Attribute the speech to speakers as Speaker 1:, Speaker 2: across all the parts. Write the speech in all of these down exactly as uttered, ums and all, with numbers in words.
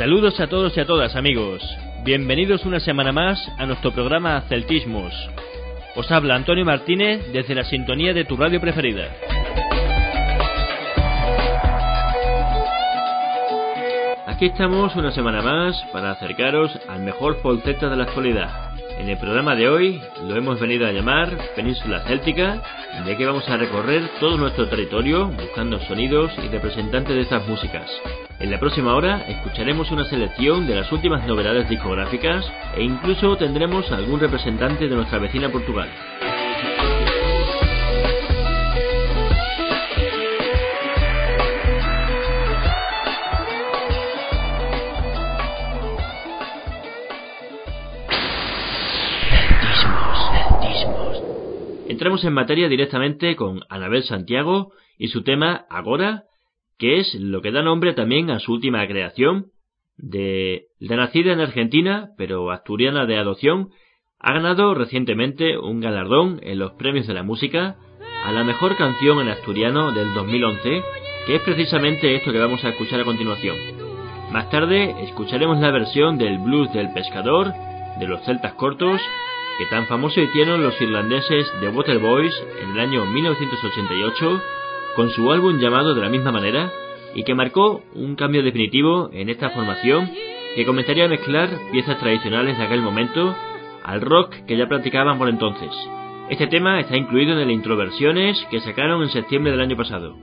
Speaker 1: Saludos a todos y a todas, amigos. Bienvenidos una semana más a nuestro programa Celtismos. Os habla Antonio Martínez desde la sintonía de tu radio preferida. Aquí estamos una semana más para acercaros al mejor folk celta de la actualidad. En el programa de hoy lo hemos venido a llamar Península Céltica, ya que vamos a recorrer todo nuestro territorio buscando sonidos y representantes de estas músicas. En la próxima hora escucharemos una selección de las últimas novedades discográficas e incluso tendremos algún representante de nuestra vecina Portugal. Entramos en materia directamente con Anabel Santiago y su tema Agora, que es lo que da nombre también a su última creación. De, de nacida en Argentina, pero asturiana de adopción, ha ganado recientemente un galardón en los premios de la música a la mejor canción en asturiano del dos mil once, que es precisamente esto que vamos a escuchar a continuación. Más tarde escucharemos la versión del blues del pescador, de los celtas cortos, que tan famoso hicieron los irlandeses The Waterboys en el año mil novecientos ochenta y ocho, con su álbum llamado de la misma manera, y que marcó un cambio definitivo en esta formación que comenzaría a mezclar piezas tradicionales de aquel momento al rock que ya practicaban por entonces. Este tema está incluido en el Introversiones que sacaron en septiembre del año pasado.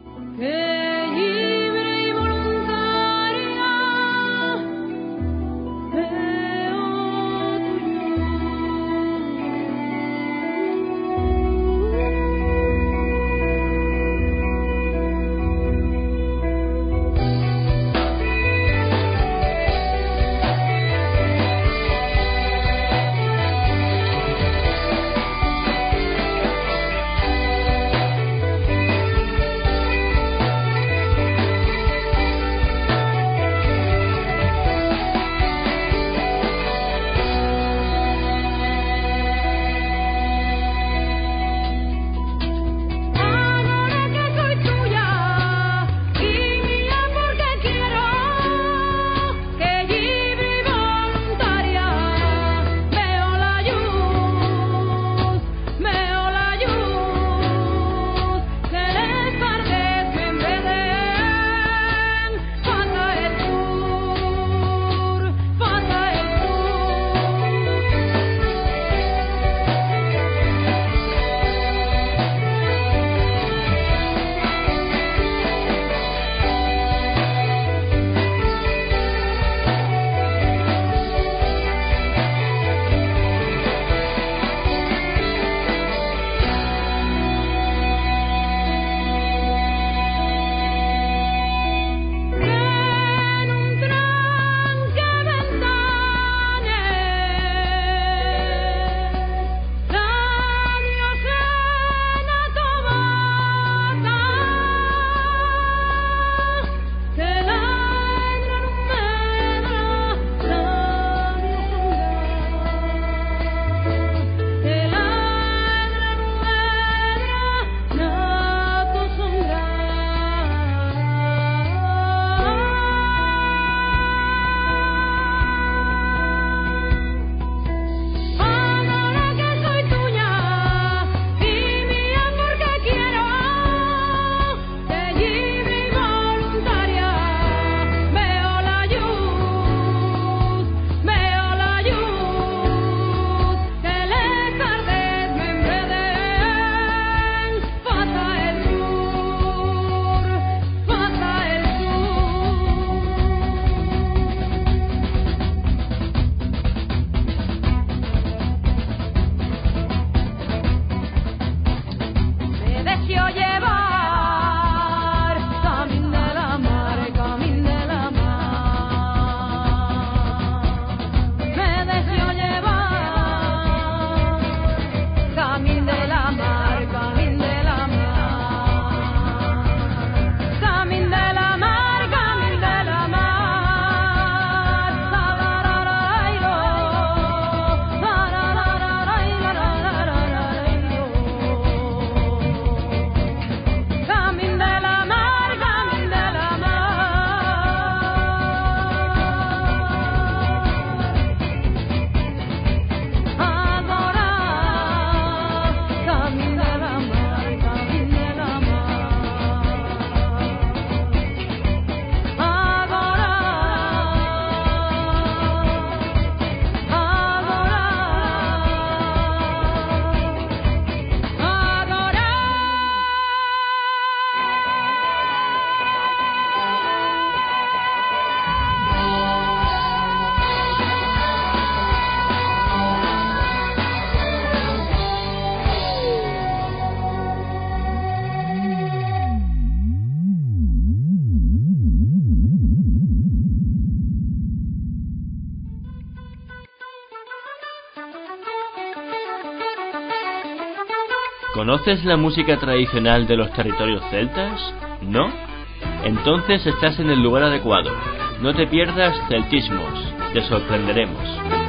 Speaker 1: ¿Conoces la música tradicional de los territorios celtas? ¿No? Entonces estás en el lugar adecuado. No te pierdas Celtismos. Te sorprenderemos.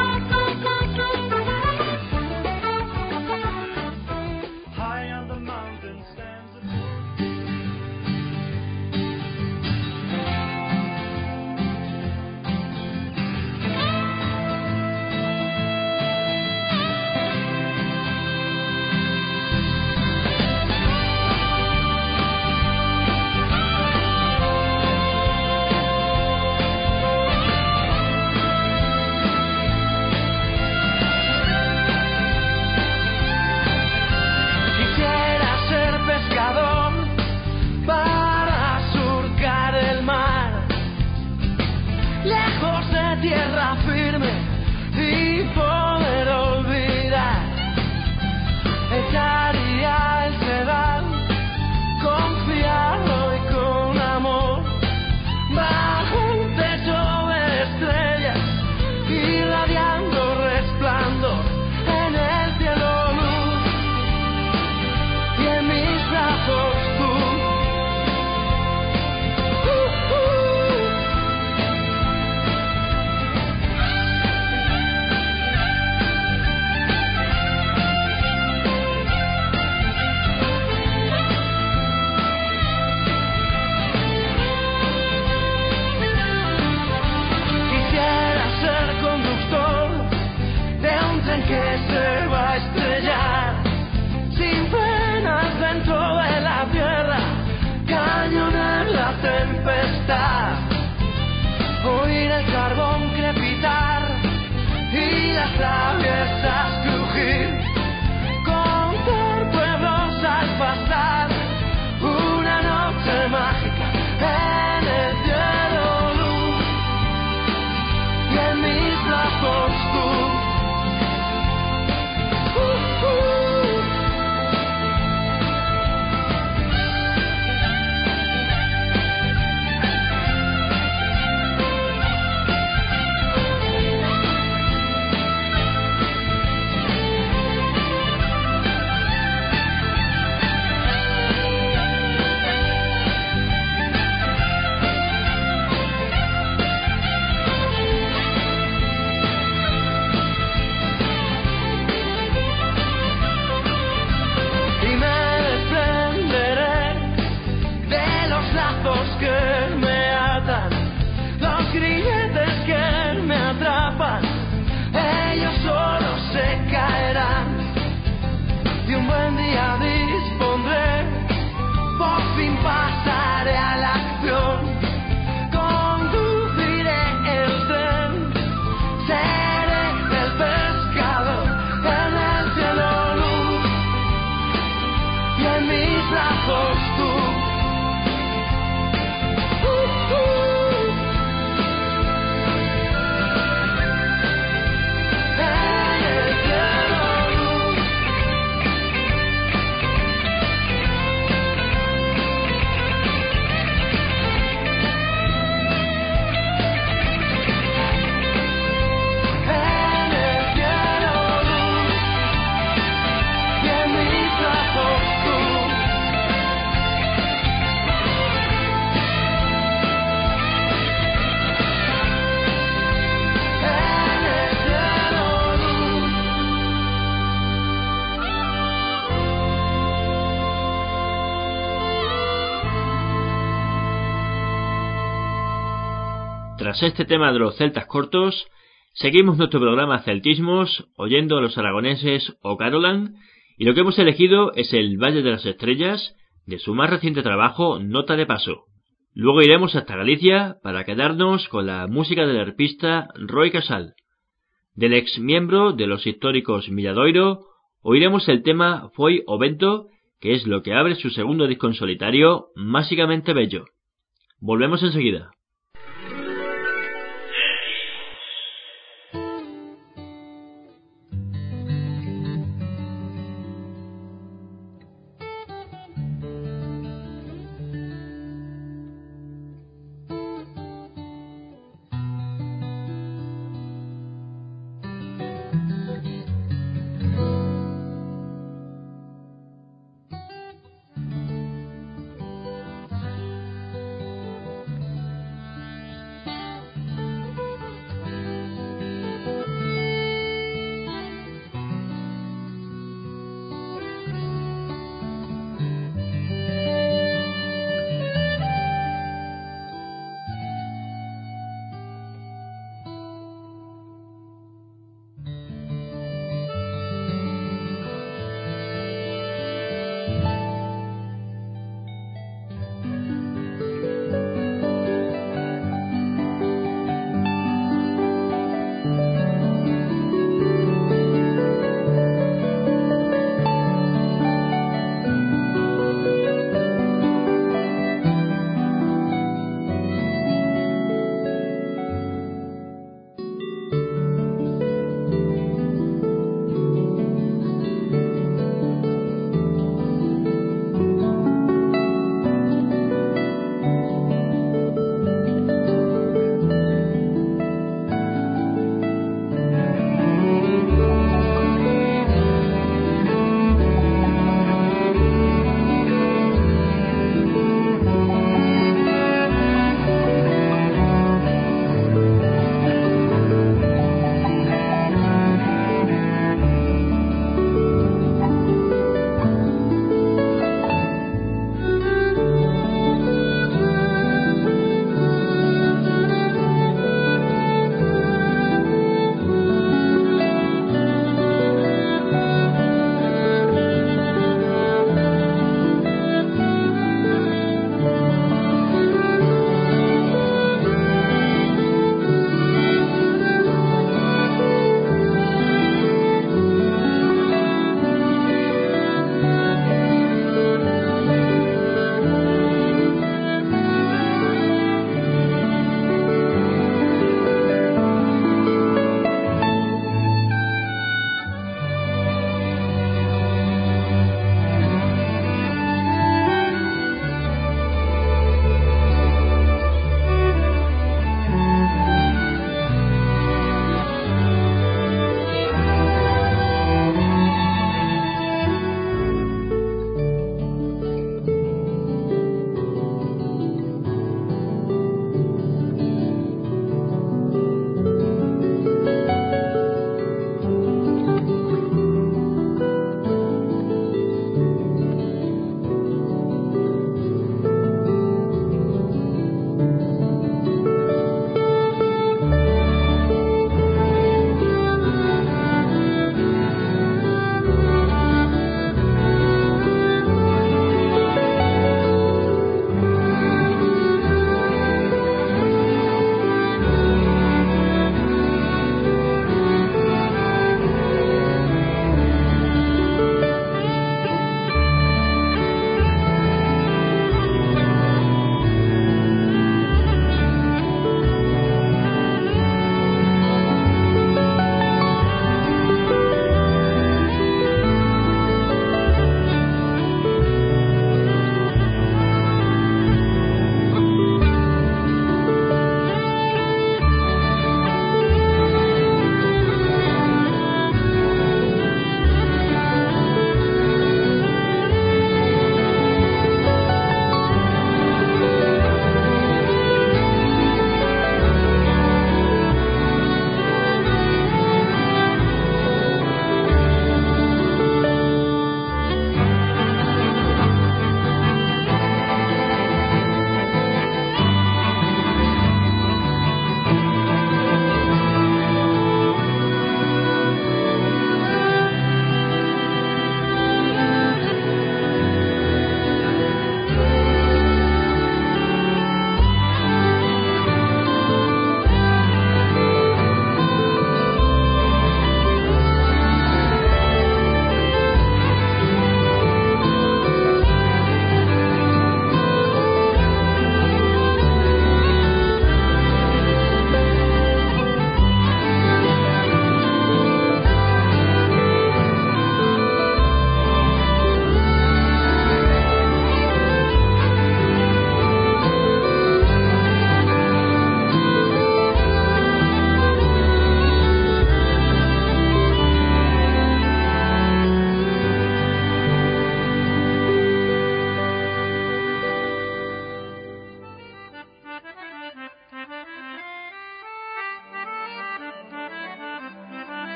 Speaker 1: Tras este tema de los celtas cortos, seguimos nuestro programa Celtismos oyendo a los aragoneses O'Carolan, y lo que hemos elegido es el Valle de las Estrellas de su más reciente trabajo Nota de Paso. Luego iremos hasta Galicia para quedarnos con la música del arpista Roy Casal. Del ex miembro de los históricos Milladoiro oiremos el tema Foi o Vento, que es lo que abre su segundo disco en solitario, Máxicamente Bello. Volvemos enseguida.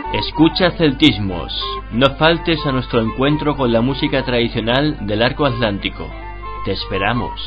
Speaker 1: Escucha Celtismos. No faltes a nuestro encuentro con la música tradicional del Arco Atlántico. Te esperamos.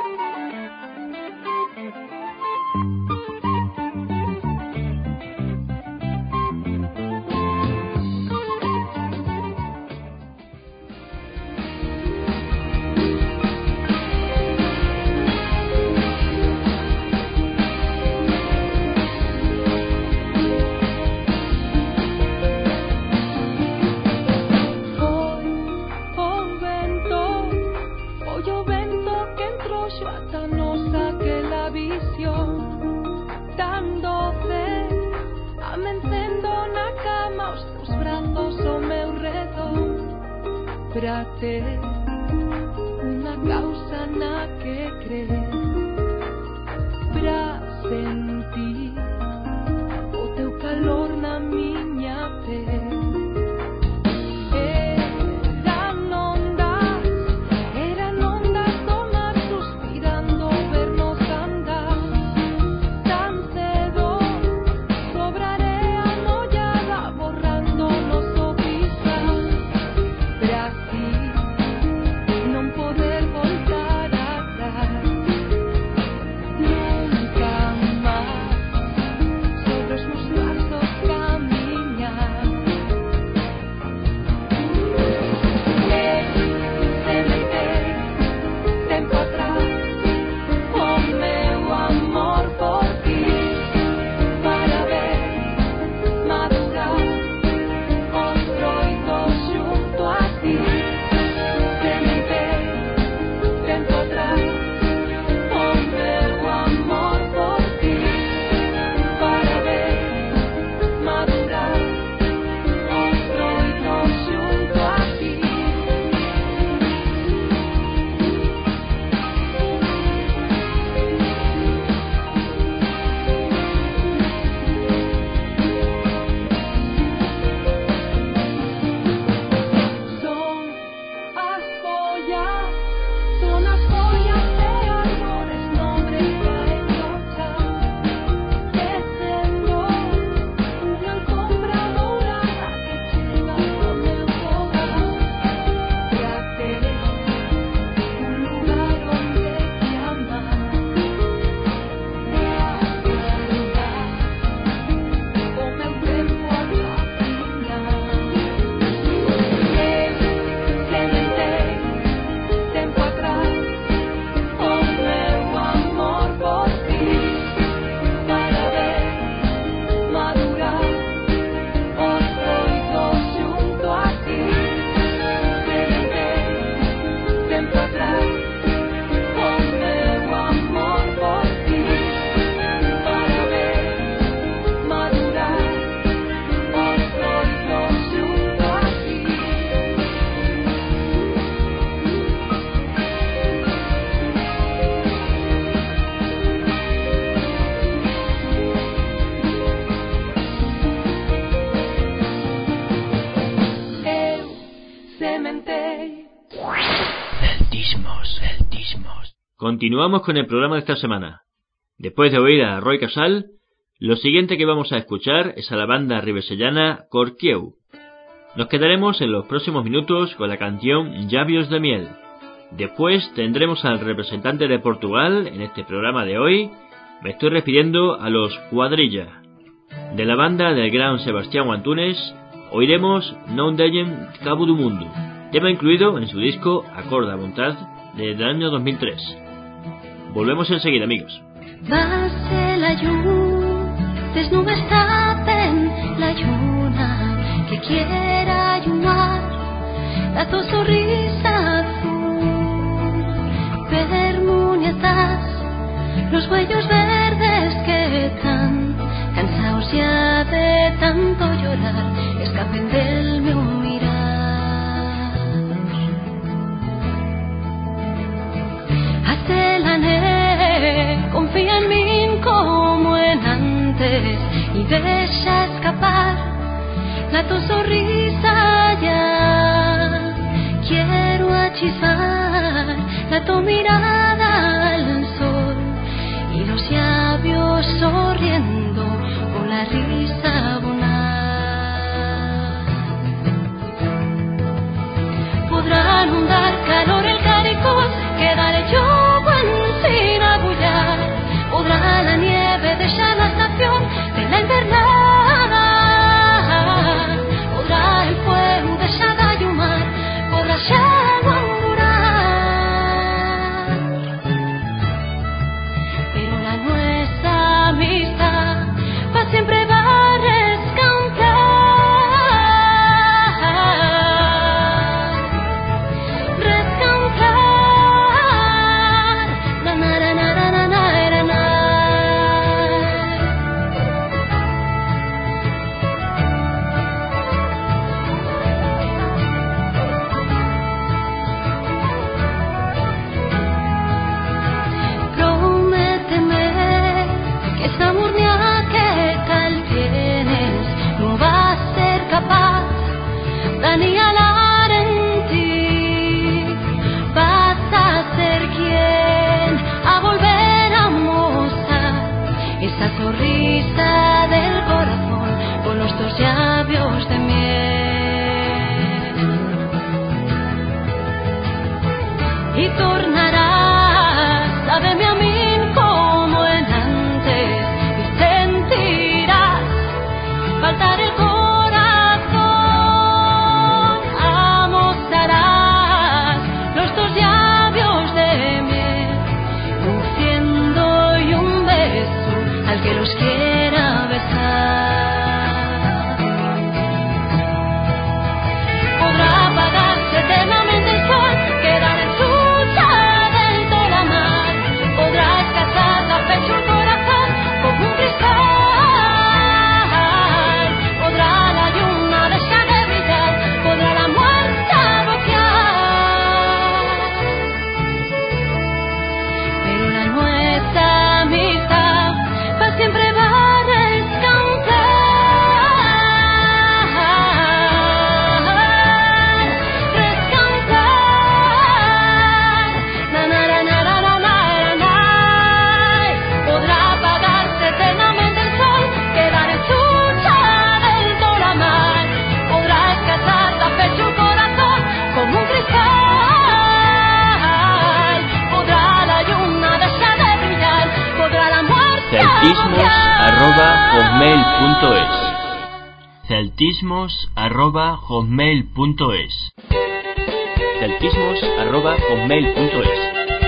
Speaker 1: Continuamos con el programa de esta semana. Después de oír a Roy Casal, lo siguiente que vamos a escuchar es a la banda ribesellana Corquieu. Nos quedaremos en los próximos minutos con la canción Llavios de Miel. Después tendremos al representante de Portugal en este programa de hoy. Me estoy refiriendo a los Cuadrilla. De la banda del gran Sebastián Antunes oiremos Non Deyen Cabo do Mundo, tema incluido en su disco Acorda Vontad del año dos mil tres. Volvemos enseguida, amigos.
Speaker 2: Base la llum, desnuda está en la lluna que quiera ayunar la tu sonrisa azul, permuniatas los huellos verdes que están cansados ya de tanto llorar, escapen del meu mirar. Hazte la ne, confía en mí como en antes y deja escapar la tu sonrisa ya. Quiero achizar la tu mirada al sol y los labios sonriendo con la risa abonar. la sonrisa del corazón con nuestros labios de miel. Y tornarás, sábeme a mí como en antes, y sentirás faltar el corazón, amosarás los dos labios de miel, luciendo y un beso al que los quiera besar. Podrá apagarse eternamente el sol, quedar en chucha dentro de la mar, podrás casar la pecho el corazón como un cristal, podrá la luna dejar de brillar, podrá la muerte bloquear, pero la nuestra amistad para siempre va a rescantar, rescantar. Na, na, na, na, na, na, na, na. Podrá apagarse eternamente el sol, quedar en chucha dentro de la mar, podrás casar la pecho el corazón como un cristal, podrá la luna dejar de brillar, podrá la muerte
Speaker 1: celtismos arroba hotmail punto es celtismos arroba hotmail punto es celtismos arroba hotmail punto es.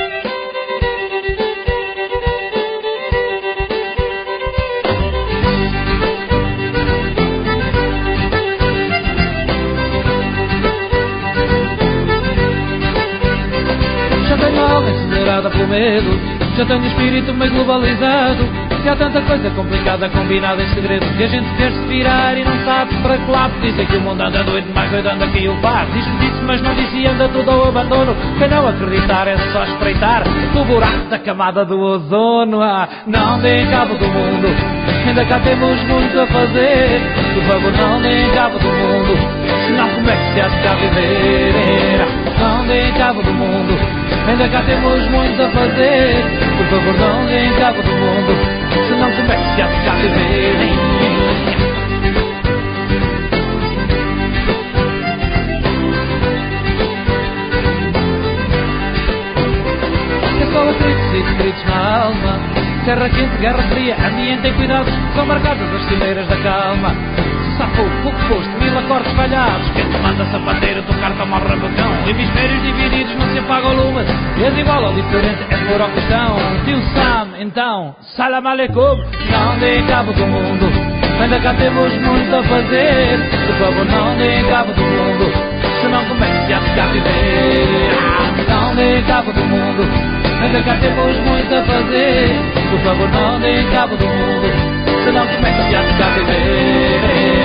Speaker 3: Já tenho a alma acelerada pelo medo, já tenho o espírito meio globalizado, e há tanta coisa complicada combinada em segredo que a gente quer se virar e não sabe para que lado. Dizem que o mundo anda doido, mais doido anda aqui o par. Diz-me disse, mas não disse e anda tudo ao abandono. Quem não acreditar é só espreitar o buraco da camada do ozono. Ah, não deem cabo do mundo, ainda cá temos muito a fazer. Por favor, não deem cabo do mundo, senão como é que se há de cá viver? Não deem cabo do mundo, ainda cá temos muito a fazer. Por favor, não deem cabo do mundo, senão como é que se há de cá viver? É só atritos e detritos na alma, terra quente, guerra fria, ambiente em cuidados, são marcadas as cileiras da calma. Se safou, pouco posto, mil acordes falhados, quem te manda sapateiro tocar toma o rabacão. Hemisférios divididos não se apaga o lume, és igual ou diferente, é por questão. Tio Sam, então, salam aleikum, não deem cabo do mundo, ainda cá temos muito a fazer. Por favor, não deem cabo do mundo, senão como é que se há de cá viver? Não deem cabo do mundo, ainda cá temos muito a fazer. Por favor, não deem cabo do mundo, senão como é que se há de cá viver?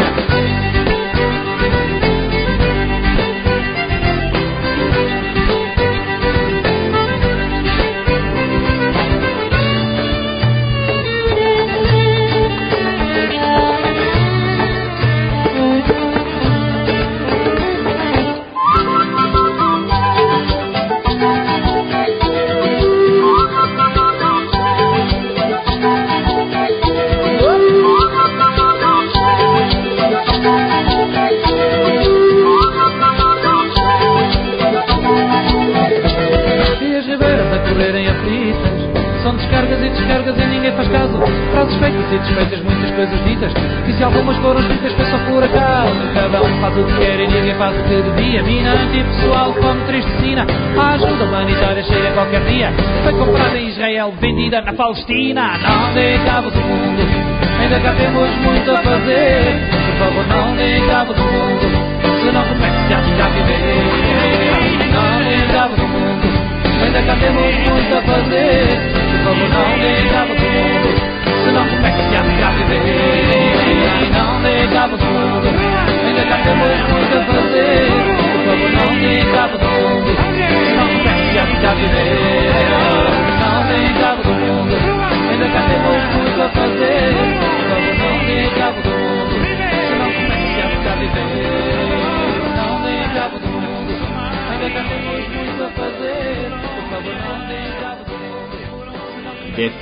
Speaker 3: E desfeitas muitas coisas ditas, e se algumas foram escritas foi só por acaso. Cada um faz o que quer e ninguém faz o que devia. Mina antipessoal como tristecina, a ajuda humanitária chega qualquer dia. Foi comprada em Israel, vendida na Palestina. Não deem cabo do mundo, ainda cá temos muito a fazer. Por favor, não deem cabo do mundo, senão como é que se há de cá viver? Não deem cabo do mundo, ainda cá temos muito a fazer. Por favor, não deem cabo do mundo, senão como é que se há de cá viver? Não deem cabo do mundo, ainda cá temos muito a fazer. Por favor, não deem cabo do mundo, senão como é que se há de cá viver? Não deem cabo do mundo, ainda cá temos muito a fazer. Por favor, não deem cabo do mundo, senão como é que se há de cá viver? Não deem cabo do mundo, ainda cá temos muito a fazer. Por favor, não deem cabo do mundo.
Speaker 1: De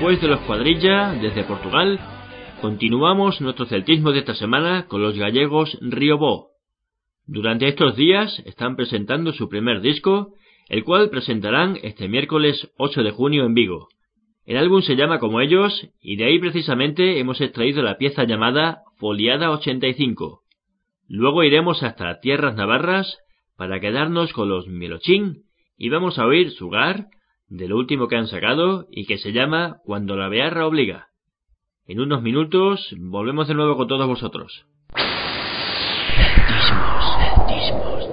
Speaker 1: Después de los Cuadrilla, desde Portugal, continuamos nuestro celtismo de esta semana con los gallegos Riobó. Durante estos días están presentando su primer disco, el cual presentarán este miércoles ocho de junio en Vigo. El álbum se llama como ellos, y de ahí precisamente hemos extraído la pieza llamada Foliada ochenta y cinco. Luego iremos hasta Tierras Navarras para quedarnos con los Melochín y vamos a oír Sugar, de lo último que han sacado y que se llama Cuando la bearra obliga. En unos minutos volvemos de nuevo con todos vosotros. Celtismos, celtismos.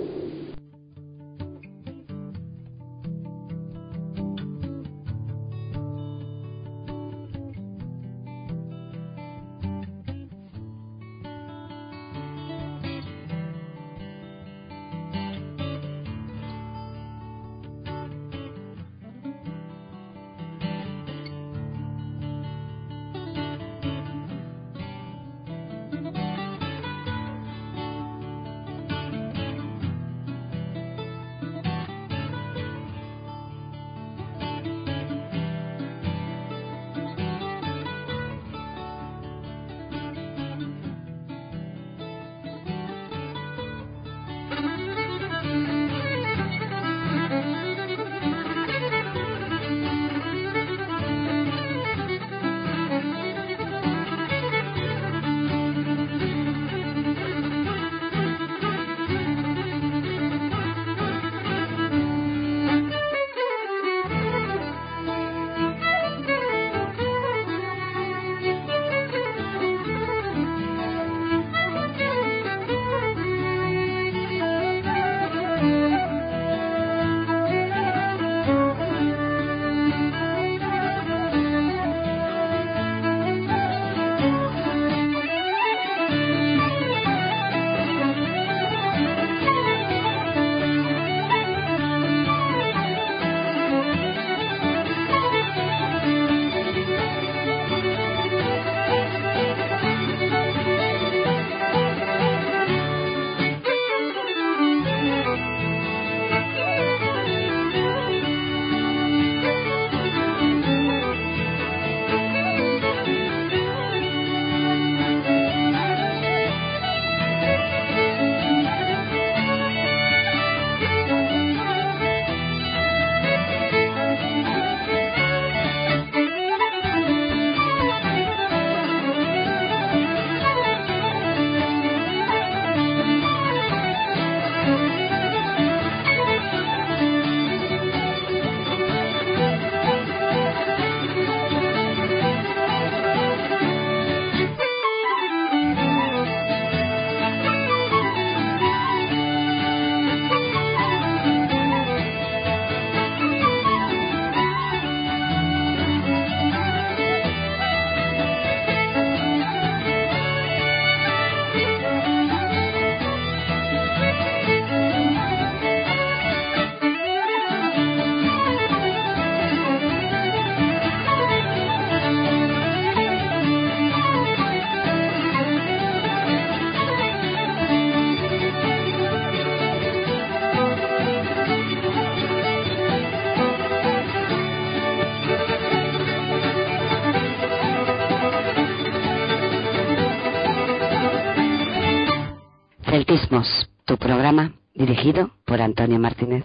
Speaker 4: Celtismos, tu programa dirigido por Antonio Martínez.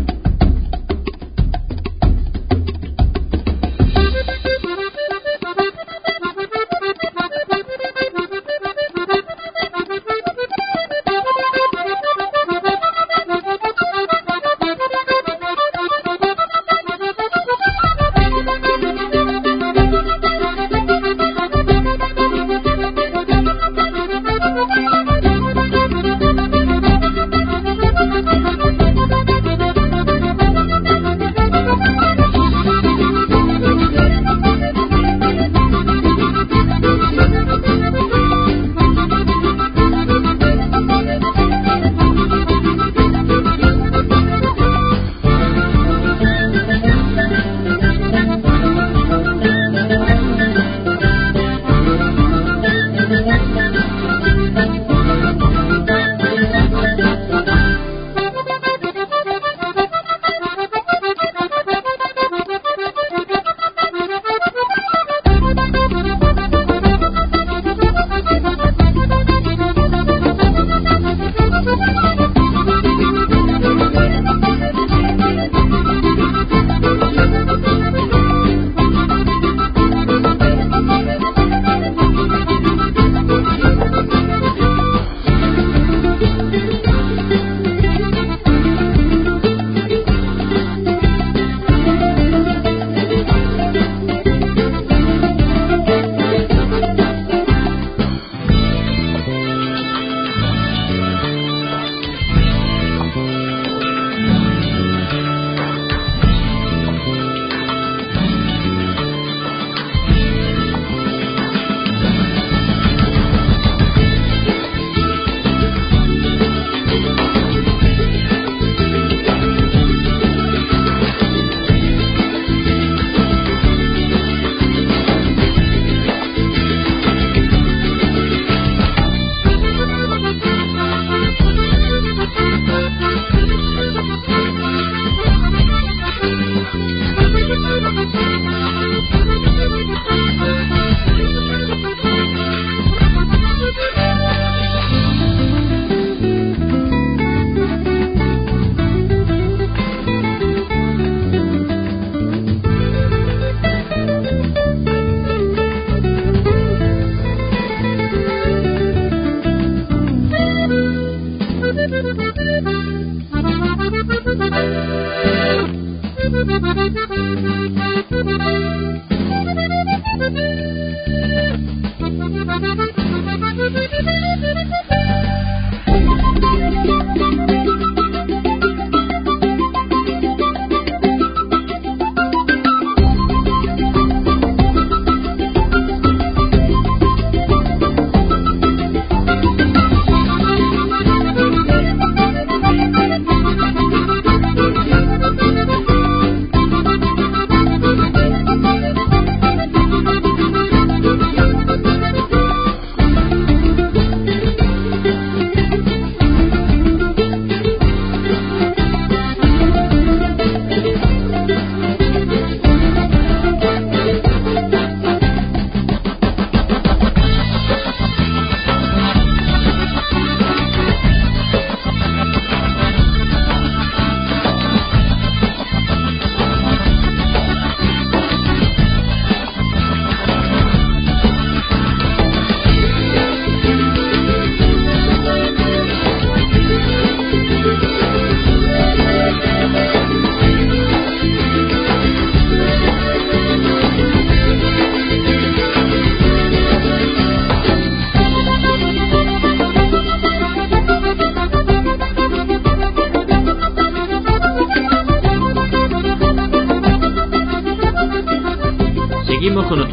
Speaker 2: Thank you.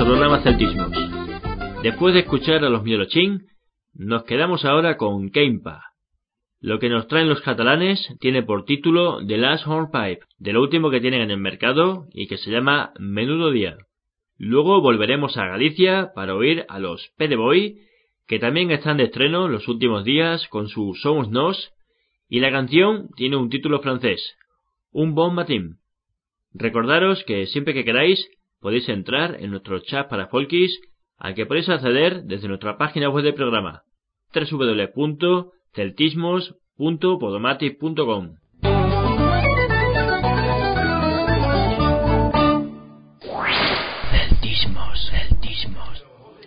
Speaker 1: programa Celtismos. Después de escuchar a los Miolochín, nos quedamos ahora con Kempa. Lo que nos traen los catalanes tiene por título The Last Hornpipe, de lo último que tienen en el mercado y que se llama Menudo Día. Luego volveremos a Galicia para oír a los P D Boy, que también están de estreno los últimos días con su Somos Nos, y la canción tiene un título francés, Un Bon Matin. Recordaros que siempre que queráis podéis entrar en nuestro chat para folkis, al que podéis acceder desde nuestra página web del programa, doble u doble u doble u punto celtismos punto podomatic punto com. Celtismos, celtismos.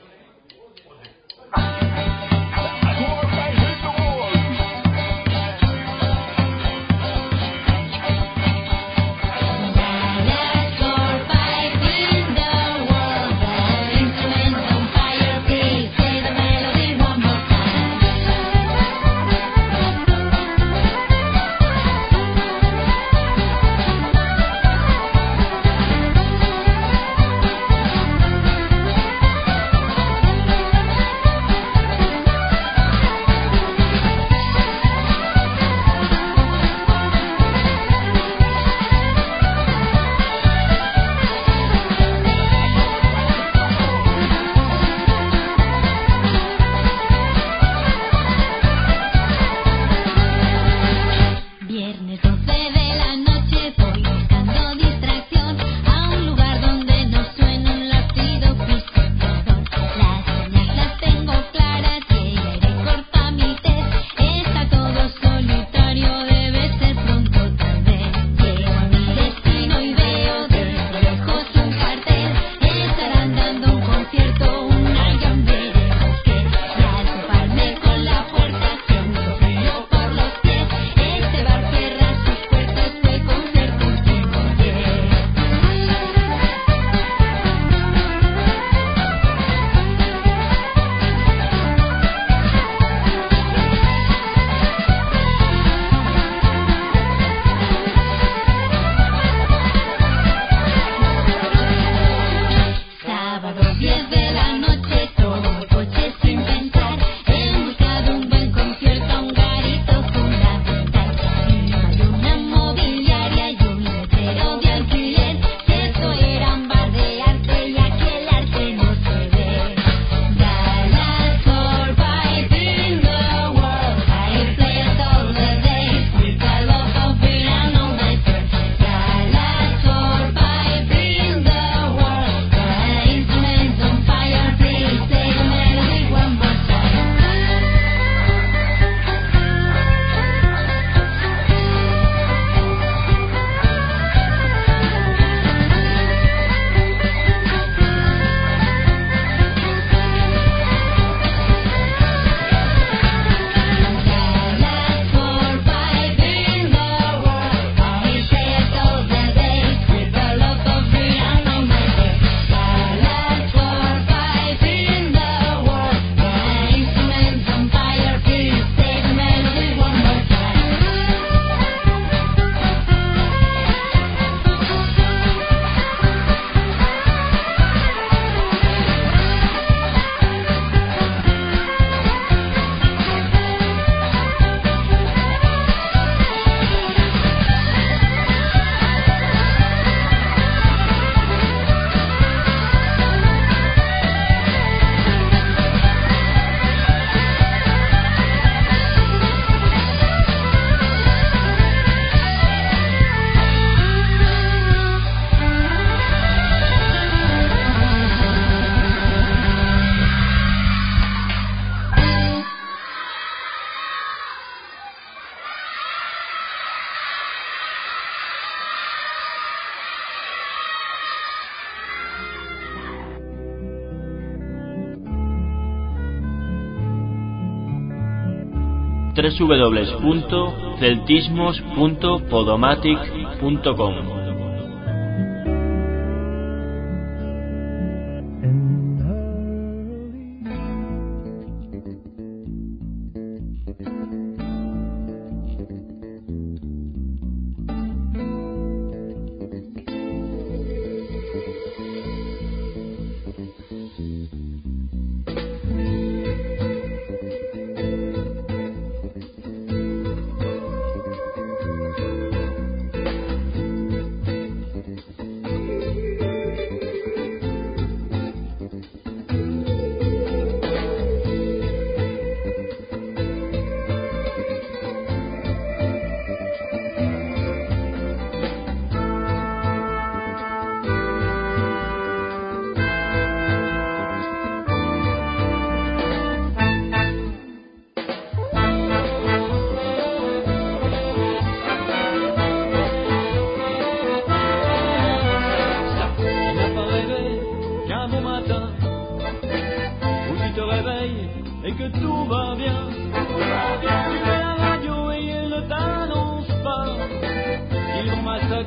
Speaker 1: doble u doble u doble u punto celtismos punto podomatic punto com.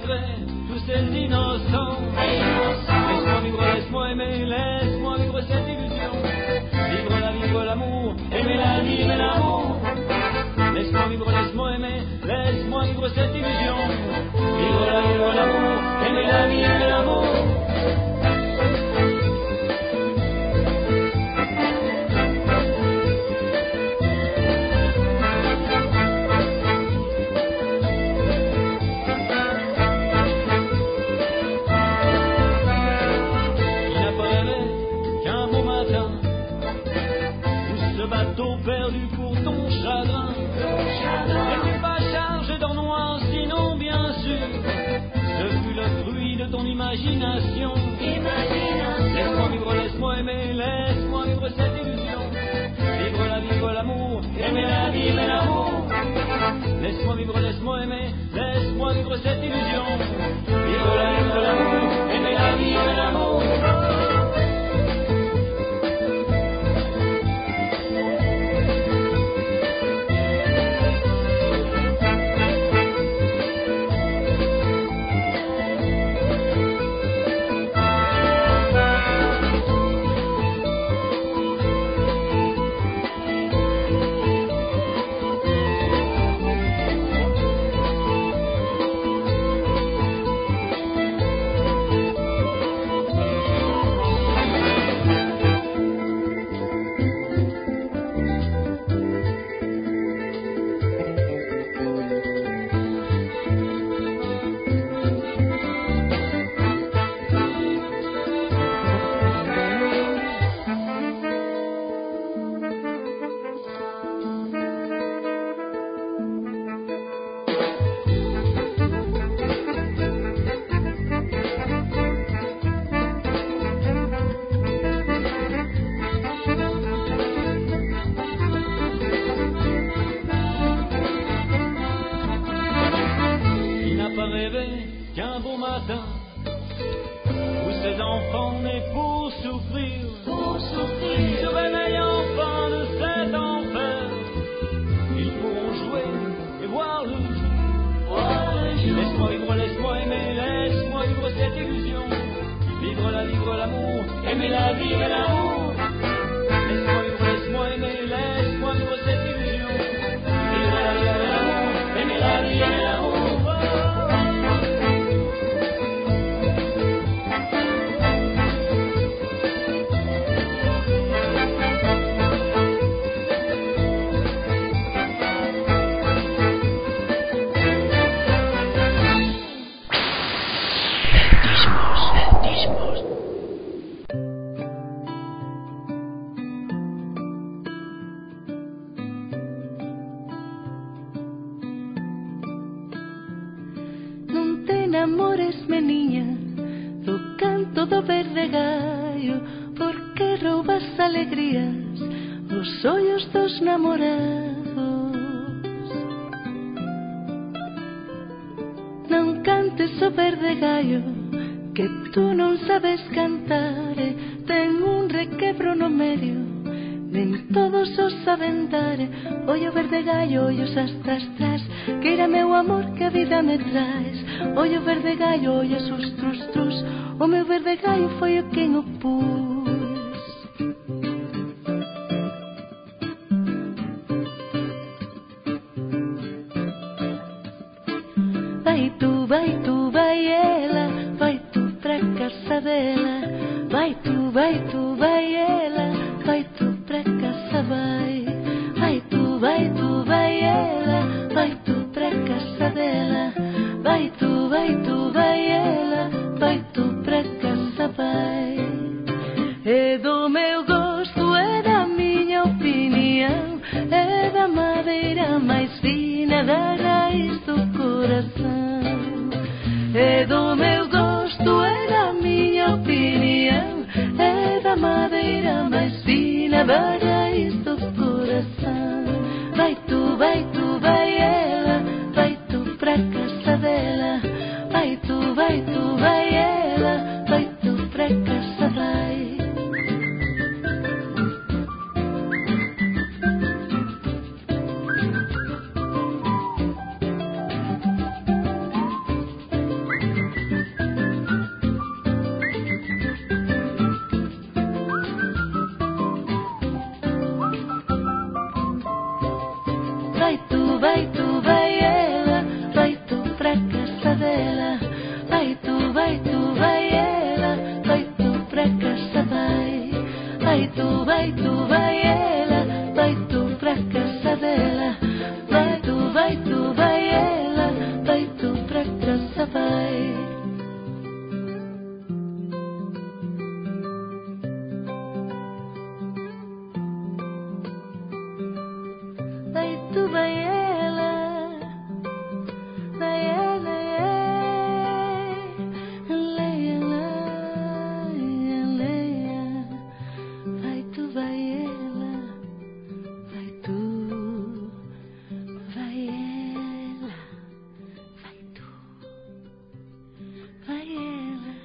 Speaker 3: regrets, tous ces innocents. Laisse-moi vivre, laisse-moi aimer, laisse-moi vivre cette illusion. Vivre la, vivre l'amour, aimer la vie, aimer l'amour. Laisse-moi vivre, laisse-moi aimer, laisse-moi vivre cette illusion. Vivre la, vivre l'amour, aimer la vie, aimer l'amour. Perdu pour ton chagrin, n'es-tu pas chargé d'or noir, sinon bien sûr, ce fut le fruit de ton imagination. Laisse-moi vivre, laisse-moi aimer, laisse-moi vivre cette illusion. Vivre la, vivre l'amour, aimer la vie, aimer l'amour. Laisse-moi vivre, laisse-moi aimer, laisse-moi vivre cette illusion. Vivre la, vivre l'amour, aimer la vie, aimer l'amour.
Speaker 5: Ollo verde gallo, ollos astras tras, que era meu amor que a vida me traes. Ollo verde gallo, ollos os trus trus, o meu verde gallo foi o quen o pus. Vai tu, vai tu, vai ela, vai tu pra casa dela. Vai tu, vai tu, vai ela, vai tu pra casa, vai. Vai tu, vai tu, vai ela, vai tu pra casa dela. Vai tu, vai tu, vai ela, vai tu pra casa, vai. É do meu gosto, é da minha opinião, é da madeira mais fina, da raiz do coração. É do meu gosto, é da minha opinião, é da madeira mais fina, da raiz do coração. Vai tu, vai tu, vai ela, vai tu pra casa dela. Vai tu, vai tu, vai ela, vai tu pra casa, vai. tu, vai tu, vai ela, vai tu pra casa dela. Vai tu, vai tu, vai ela, vai tu pra casa, vai. Vai tu, vai tu, vai ela, vai tu pra casa dela. Vai tu, vai tu, vai ela, vai tu pra casa, vai. Vai tu, vai ela, vai ela, leia, leia, leia. Vai tu, vai ela, vai tu, vai ela, vai tu, vai ela.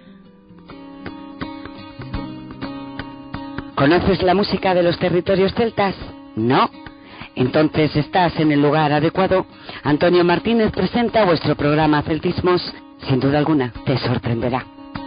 Speaker 4: ¿Conoces la música de los territorios celtas? ¿No? Entonces estás en el lugar adecuado. Antonio Martínez presenta vuestro programa Celtismos. Sin duda alguna, te sorprenderá.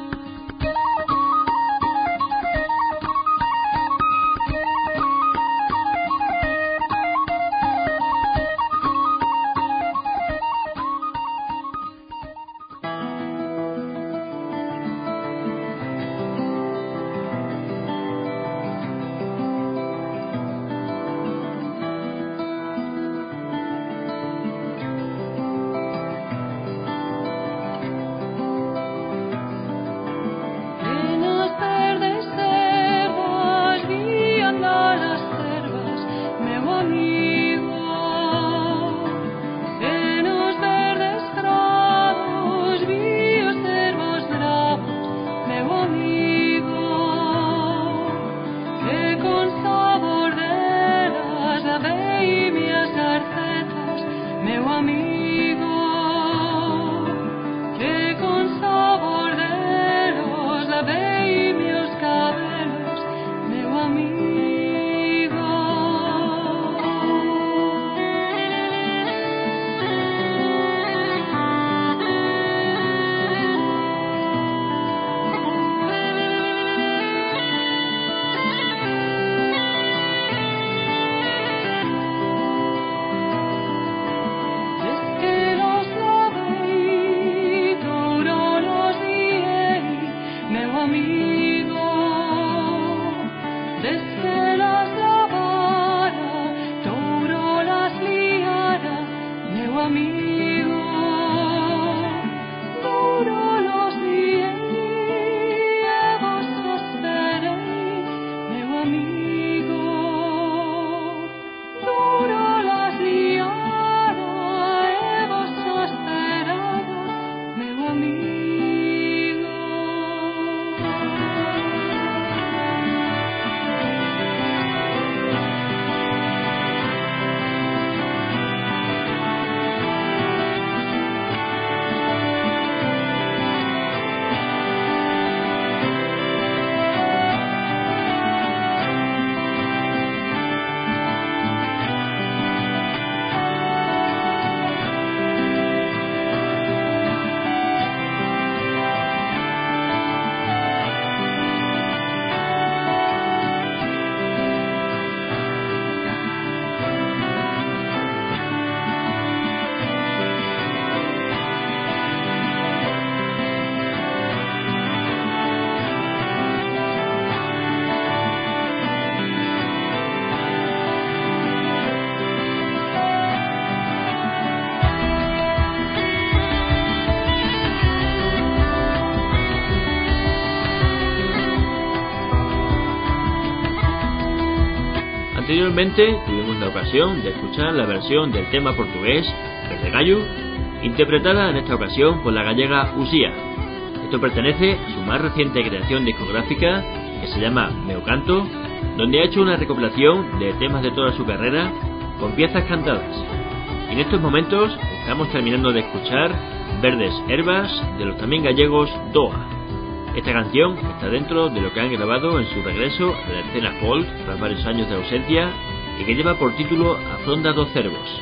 Speaker 1: Anteriormente tuvimos la ocasión de escuchar la versión del tema portugués Verde Gallo, interpretada en esta ocasión por la gallega Uxía. Esto pertenece a su más reciente creación discográfica, que se llama Meu Canto, donde ha hecho una recopilación de temas de toda su carrera con piezas cantadas. En estos momentos estamos terminando de escuchar Verdes Herbas de los también gallegos Doa. Esta canción está dentro de lo que han grabado en su regreso a la escena folk tras varios años de ausencia y que lleva por título A Fronda dos Cervos.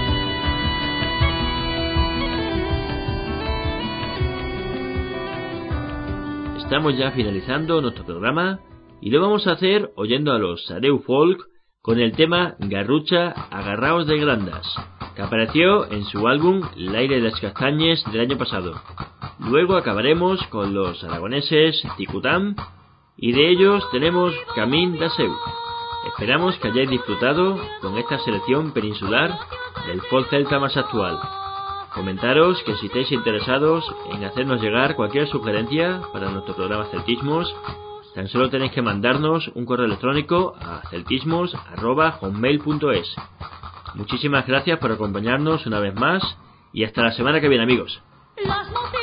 Speaker 1: Estamos ya finalizando nuestro programa y lo vamos a hacer oyendo a los Sareu Folk con el tema Garrucha Agarraos de Grandas, que apareció en su álbum L'aire de las castañes del año pasado. Luego acabaremos con los aragoneses Ticutam, y de ellos tenemos Camín da Seu. Esperamos que hayáis disfrutado con esta selección peninsular del folk celta más actual. Comentaros que si estáis interesados en hacernos llegar cualquier sugerencia para nuestro programa Celtismos, tan solo tenéis que mandarnos un correo electrónico a celtismos arroba hotmail punto es. Muchísimas gracias por acompañarnos una vez más y hasta la semana que viene, amigos.
Speaker 2: Las